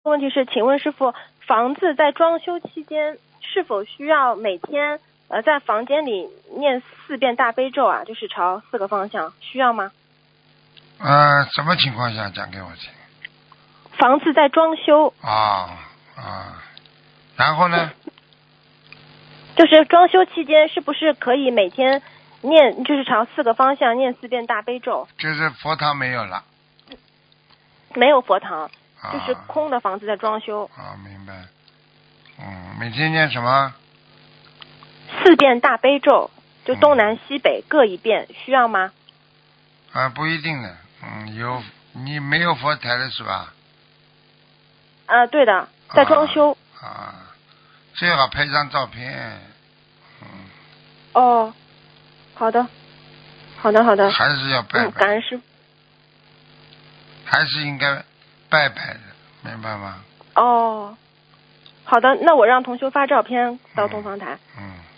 问题是，请问师傅，房子在装修期间是否需要每天在房间里念4遍大悲咒啊？就是朝4个方向，需要吗？ 什么情况下讲给我听？ 房子在装修。 然后呢？ 就是装修期间是不是可以每天念，就是朝4个方向念4遍大悲咒？ 就是佛堂没有了。 没有佛堂，就是空的房子在装修。 明白。每天念什么 ？4遍大悲咒，就东南西北各1遍，需要吗？ 不一定的。你没有佛台了是吧？ 对的，在装修。 最好拍张照片。 哦，好的。还是要拜拜。 感恩师父。 还是应该拜拜的，明白吗？ 好的，那我让同修发照片到东方台。